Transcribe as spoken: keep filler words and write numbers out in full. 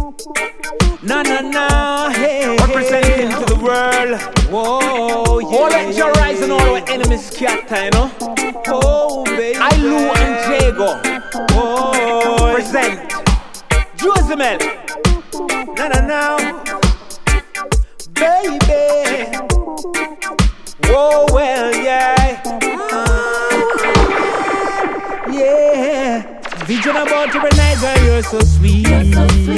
No, no, no, hey, representing hey. to the world. Whoa, yeah. All let your rise and all our enemies scatter, you know. Oh, baby. I, Lou and Jago. Oh, Present. Josemel. no, no, no. Baby. Whoa, well, yeah. Ah, yeah. Vision about every night, girl, you're so sweet.